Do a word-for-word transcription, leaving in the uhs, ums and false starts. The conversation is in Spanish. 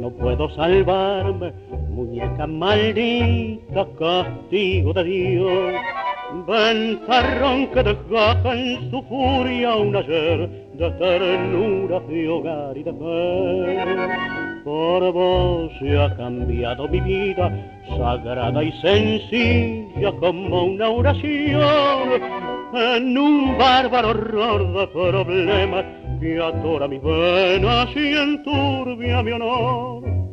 no puedo salvarme, muñeca maldita, castigo de Dios. Ventarrón que desgaja en su furia un ayer de ternura, de hogar y de fe. Por vos se ha cambiado mi vida, sagrada y sencilla como una oración, en un bárbaro horror de problemas que atora mis venas y enturbia mi honor.